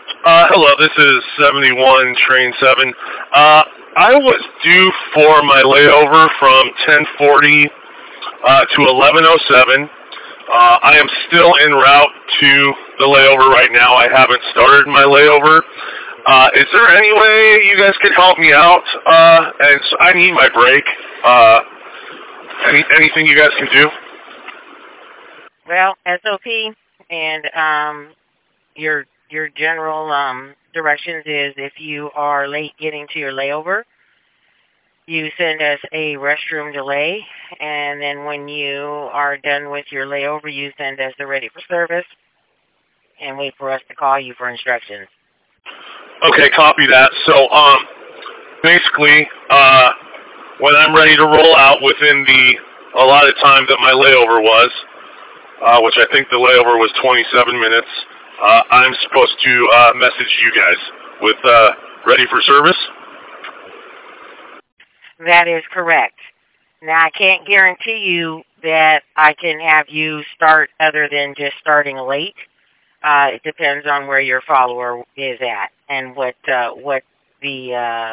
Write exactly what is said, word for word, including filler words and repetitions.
Uh, hello, this is seventy-one Train seven. Uh, I was due for my layover from ten forty uh, to eleven oh seven. Uh, I am still en route to the layover right now. I haven't started my layover. Uh, is there any way you guys could help me out? Uh, and so I need my break. Uh, any, anything you guys can do? Well, S O P and um, your your general um, directions is if you are late getting to your layover, you send us a restroom delay, and then when you are done with your layover, you send us a ready for service and wait for us to call you for instructions. Okay, copy that. So, um, basically, uh, when I'm ready to roll out within the allotted time that my layover was, uh, which I think the layover was twenty-seven minutes, uh, I'm supposed to uh, message you guys with uh, ready for service. That is correct. Now, I can't guarantee you that I can have you start other than just starting late. Uh, it depends on where your follower is at and what uh, what the uh,